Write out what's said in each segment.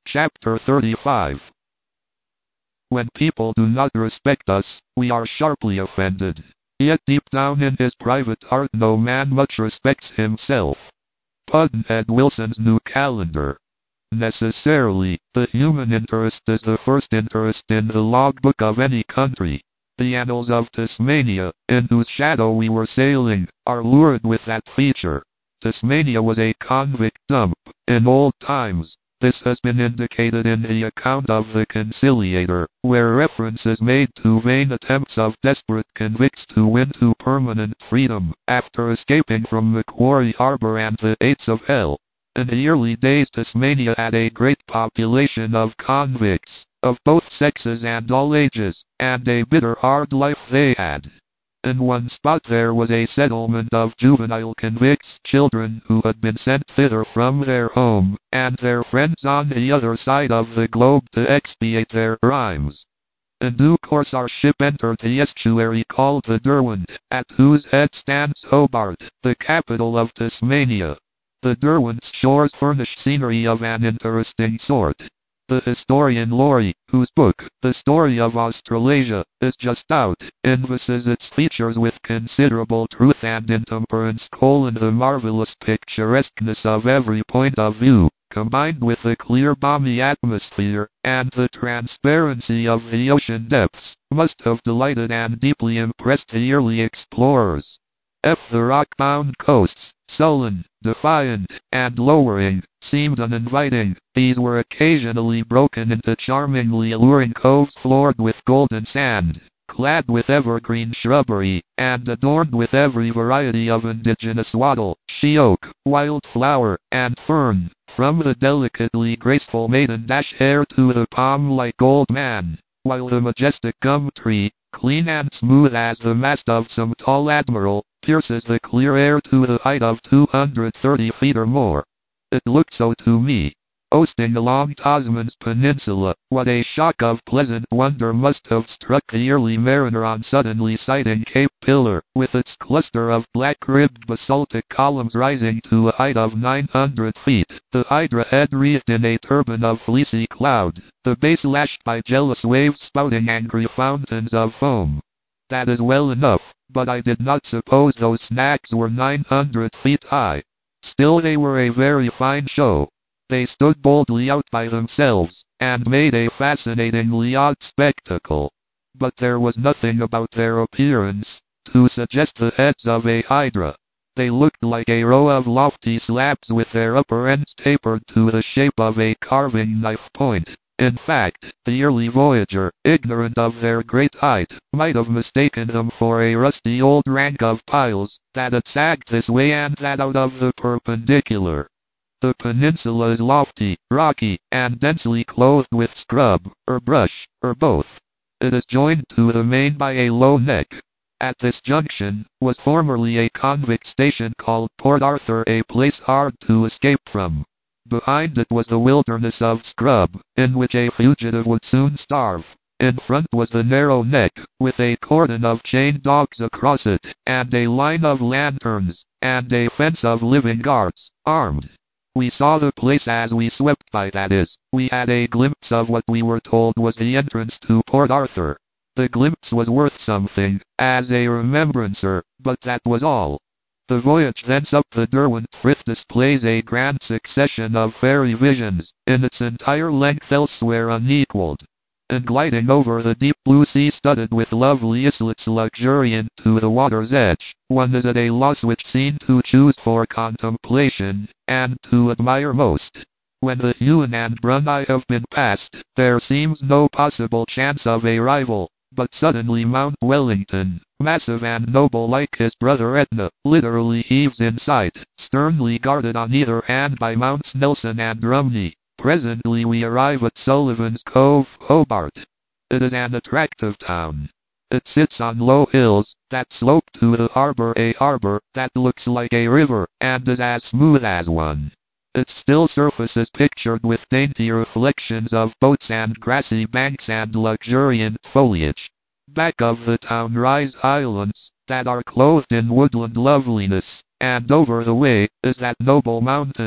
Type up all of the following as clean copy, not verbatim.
Chapter 35. When people do not respect us, we are sharply offended. Yet deep down in his private heart no man much respects himself. Pudd'nhead Wilson's New Calendar. Necessarily, the human interest is the first interest in the logbook of any country. The annals of Tasmania, in whose shadow we were sailing, are lurid with that feature. Tasmania was a convict dump in old times. This has been indicated in the account of the Conciliator, where reference is made to vain attempts of desperate convicts to win to permanent freedom, after escaping from Macquarie Harbour and the Eights of Hell. In the early days Tasmania had a great population of convicts, of both sexes and all ages, and a bitter hard life they had. In one spot there was a settlement of juvenile convicts' children who had been sent thither from their home, and their friends on the other side of the globe to expiate their crimes. In due course our ship entered the estuary called the Derwent, at whose head stands Hobart, the capital of Tasmania. The Derwent's shores furnish scenery of an interesting sort. The historian Laurie, whose book, The Story of Australasia, is just out, emphasizes its features with considerable truth and intemperance: the marvelous picturesqueness of every point of view, combined with the clear balmy atmosphere, and the transparency of the ocean depths, must have delighted and deeply impressed the early explorers. The rock-bound coasts, sullen, defiant, and lowering, seemed uninviting. These were occasionally broken into charmingly alluring coves floored with golden sand, clad with evergreen shrubbery, and adorned with every variety of indigenous wattle, she-oak, wildflower, and fern, from the delicately graceful maiden dash hair to the palm-like old man, while the majestic gum tree, clean and smooth as the mast of some tall admiral, pierces the clear air to the height of 230 feet or more. It looked so to me. Coasting along Tasman's peninsula, what a shock of pleasant wonder must have struck the early mariner on suddenly sighting Cape Pillar, with its cluster of black-ribbed basaltic columns rising to a height of 900 feet, the hydra head wreathed in a turban of fleecy cloud, the base lashed by jealous waves spouting angry fountains of foam. That is well enough, but I did not suppose those snags were 900 feet high. Still they were a very fine show. They stood boldly out by themselves, and made a fascinatingly odd spectacle. But there was nothing about their appearance to suggest the heads of a hydra. They looked like a row of lofty slabs with their upper ends tapered to the shape of a carving knife point. In fact, the early voyager, ignorant of their great height, might have mistaken them for a rusty old rank of piles that had sagged this way and that out of the perpendicular. The peninsula is lofty, rocky, and densely clothed with scrub, or brush, or both. It is joined to the main by a low neck. At this junction was formerly a convict station called Port Arthur, a place hard to escape from. Behind it was the wilderness of scrub, in which a fugitive would soon starve. In front was the narrow neck, with a cordon of chained dogs across it, and a line of lanterns, and a fence of living guards, armed. We saw the place as we swept by, that is, we had a glimpse of what we were told was the entrance to Port Arthur. The glimpse was worth something, as a remembrancer, but that was all. The voyage thence up the Derwent Frith displays a grand succession of fairy visions, in its entire length elsewhere unequaled. And gliding over the deep blue sea studded with lovely islets luxuriant to the water's edge, one is at a loss which scene to choose for contemplation, and to admire most. When the Huon and Brunei have been passed, there seems no possible chance of a rival, but suddenly Mount Wellington, massive and noble like his brother Etna, literally heaves in sight, sternly guarded on either hand by Mounts Nelson and Rumney. Presently we arrive at Sullivan's Cove, Hobart. It is an attractive town. It sits on low hills that slope to the harbor, a harbor that looks like a river and is as smooth as one. Its still surface is pictured with dainty reflections of boats and grassy banks and luxuriant foliage. Back of the town rise islands that are clothed in woodland loveliness, and over the way is that noble mountain,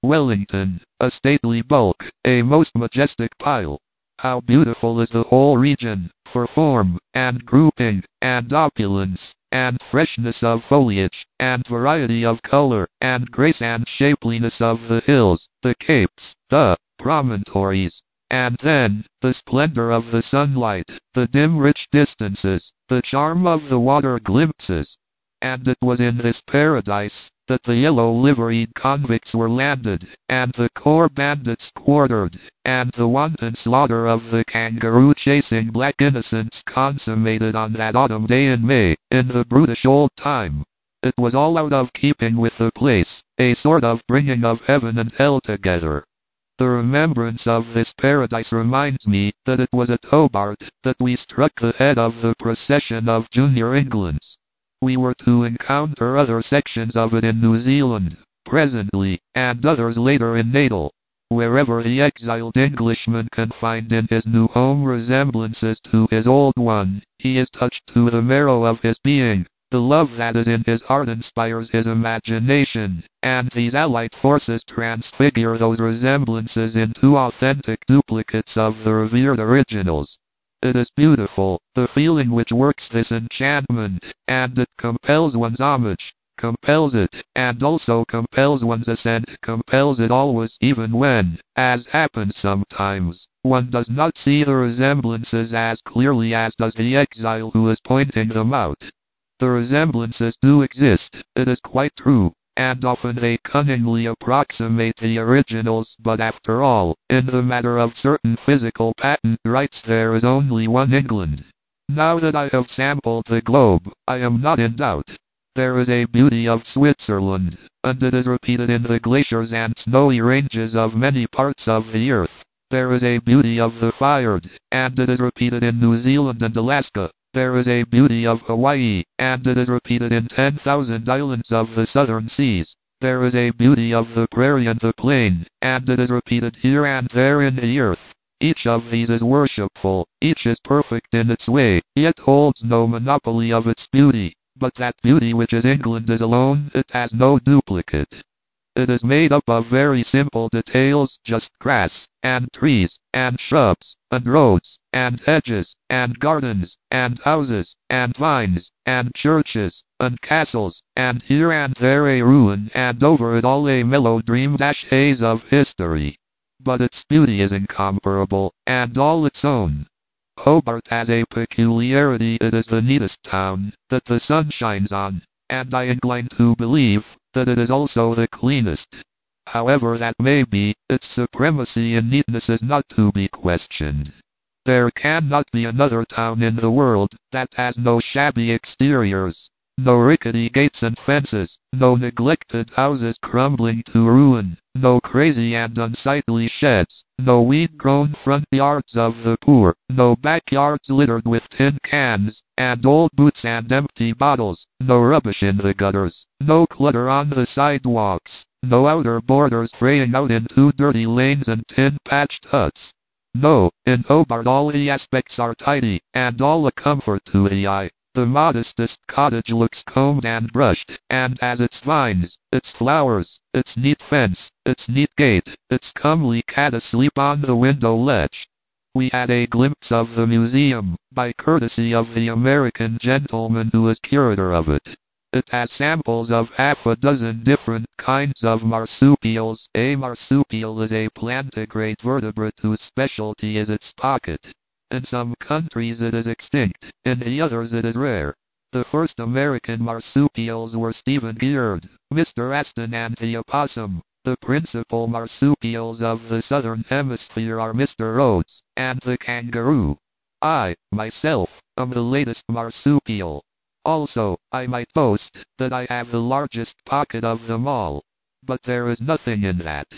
Wellington, a stately bulk, a most majestic pile. How beautiful is the whole region, for form, and grouping, and opulence, and freshness of foliage, and variety of color, and grace and shapeliness of the hills, the capes, the promontories. And then, the splendor of the sunlight, the dim rich distances, the charm of the water glimpses. And it was in this paradise that the yellow-liveried convicts were landed, and the corps bandits quartered, and the wanton slaughter of the kangaroo chasing black innocents consummated on that autumn day in May, in the brutish old time. It was all out of keeping with the place, a sort of bringing of heaven and hell together. The remembrance of this paradise reminds me that it was at Hobart that we struck the head of the procession of Junior Englands. We were to encounter other sections of it in New Zealand, presently, and others later in Natal. Wherever the exiled Englishman can find in his new home resemblances to his old one, he is touched to the marrow of his being. The love that is in his heart inspires his imagination, and these allied forces transfigure those resemblances into authentic duplicates of the revered originals. It is beautiful, the feeling which works this enchantment, and it compels one's homage, compels it, and also compels one's assent, compels it always, even when, as happens sometimes, one does not see the resemblances as clearly as does the exile who is pointing them out. The resemblances do exist, it is quite true, and often they cunningly approximate the originals, but after all, in the matter of certain physical patent rights there is only one England. Now that I have sampled the globe, I am not in doubt. There is a beauty of Switzerland, and it is repeated in the glaciers and snowy ranges of many parts of the earth. There is a beauty of the Fjord, and it is repeated in New Zealand and Alaska. There is a beauty of Hawaii, and it is repeated in 10,000 islands of the southern seas. There is a beauty of the prairie and the plain, and it is repeated here and there in the earth. Each of these is worshipful, each is perfect in its way, yet holds no monopoly of its beauty. But that beauty which is England is alone, it has no duplicate. It is made up of very simple details, just grass, and trees, and shrubs, and roads, and hedges, and gardens, and houses, and vines, and churches, and castles, and here and there a ruin, and over it all a mellow dream-haze of history. But its beauty is incomparable, and all its own. Hobart has a peculiarity: it is the neatest town that the sun shines on, and I incline to believe that it is also the cleanest. However that may be, its supremacy in neatness is not to be questioned. There cannot be another town in the world that has no shabby exteriors, no rickety gates and fences, no neglected houses crumbling to ruin, no crazy and unsightly sheds, no weed-grown front yards of the poor, no backyards littered with tin cans, and old boots and empty bottles, no rubbish in the gutters, no clutter on the sidewalks, no outer borders fraying out into dirty lanes and tin-patched huts. No, in Hobart all the aspects are tidy, and all a comfort to the eye. The modestest cottage looks combed and brushed, and has its vines, its flowers, its neat fence, its neat gate, its comely cat asleep on the window ledge. We had a glimpse of the museum, by courtesy of the American gentleman who is curator of it. It has samples of half a dozen different kinds of marsupials. A marsupial is a plantigrade vertebrate whose specialty is its pocket. In some countries it is extinct, in the others it is rare. The first American marsupials were Stephen Girard, Mr. Aston and the opossum. The principal marsupials of the southern hemisphere are Mr. Rhodes, and the kangaroo. I, myself, am the latest marsupial. Also, I might boast that I have the largest pocket of them all. But there is nothing in that.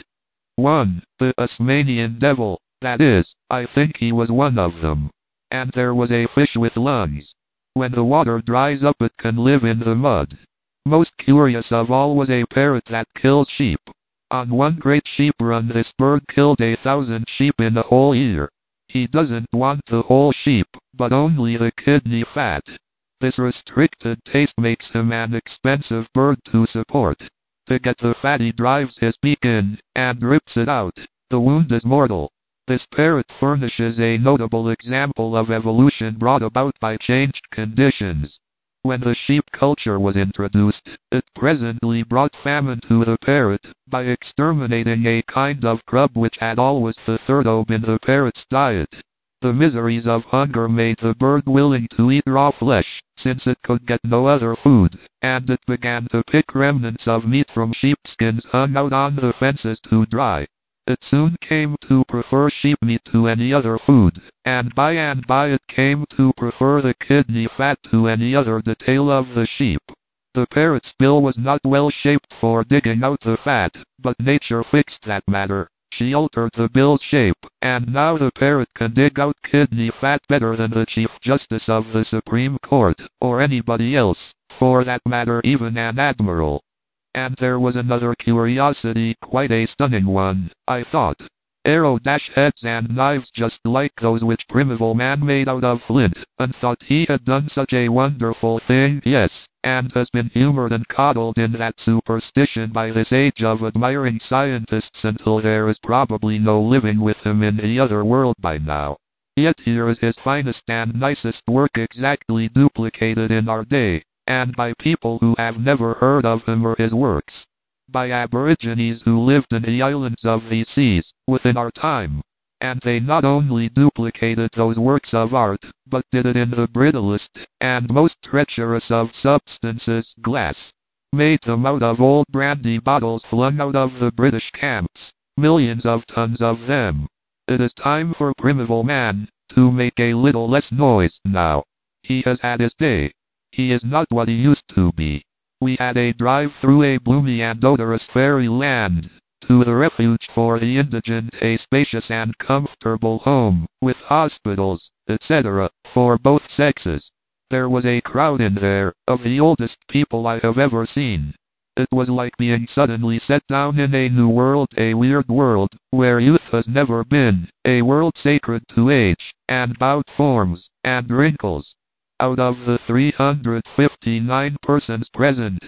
1. The Tasmanian devil. That is, I think he was one of them. And there was a fish with lungs. When the water dries up it can live in the mud. Most curious of all was a parrot that kills sheep. On one great sheep run this bird killed 1,000 sheep in a whole year. He doesn't want the whole sheep, but only the kidney fat. This restricted taste makes him an expensive bird to support. To get the fat he drives his beak in, and rips it out. The wound is mortal. This parrot furnishes a notable example of evolution brought about by changed conditions. When the sheep culture was introduced, it presently brought famine to the parrot, by exterminating a kind of grub which had always hitherto been the parrot's diet. The miseries of hunger made the bird willing to eat raw flesh, since it could get no other food, and it began to pick remnants of meat from sheepskins hung out on the fences to dry. It soon came to prefer sheep meat to any other food, and by it came to prefer the kidney fat to any other detail of the sheep. The parrot's bill was not well shaped for digging out the fat, but nature fixed that matter. She altered the bill's shape, and now the parrot can dig out kidney fat better than the Chief Justice of the Supreme Court, or anybody else, for that matter even an admiral. And there was another curiosity, quite a stunning one, I thought. Arrow-heads and knives just like those which primeval man made out of flint, and thought he had done such a wonderful thing, yes, and has been humored and coddled in that superstition by this age of admiring scientists until there is probably no living with him in the other world by now. Yet here is his finest and nicest work exactly duplicated in our day, and by people who have never heard of him or his works. By aborigines who lived in the islands of these seas, within our time. And they not only duplicated those works of art, but did it in the brittlest, and most treacherous of substances, glass. Made them out of old brandy bottles flung out of the British camps, millions of tons of them. It is time for primeval man, to make a little less noise now. He has had his day. He is not what he used to be. We had a drive through a bloomy and odorous fairyland, to the refuge for the indigent a spacious and comfortable home, with hospitals, etc., for both sexes. There was a crowd in there, of the oldest people I have ever seen. It was like being suddenly set down in a new world, a weird world, where youth has never been, a world sacred to age, and bowed forms, and wrinkles. Out of the 359 persons present,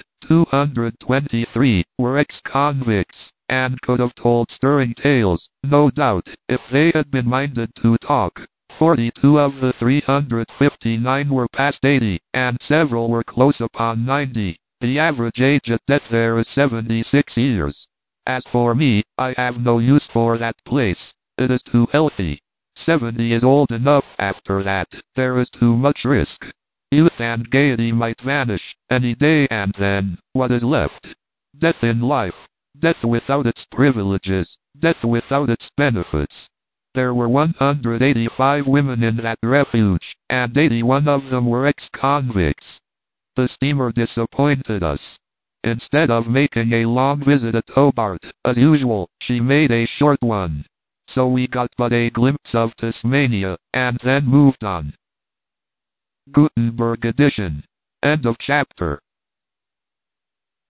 223 were ex-convicts, and could have told stirring tales, no doubt, if they had been minded to talk. 42 of the 359 were past 80, and several were close upon 90. The average age at death there is 76 years. As for me, I have no use for that place. It is too healthy. 70 is old enough. After that, there is too much risk. Youth and gaiety might vanish, any day, and then, what is left? Death in life. Death without its privileges. Death without its benefits. There were 185 women in that refuge, and 81 of them were ex-convicts. The steamer disappointed us. Instead of making a long visit at Hobart, as usual, she made a short one. So we got but a glimpse of Tasmania, and then moved on. Gutenberg edition. End of chapter.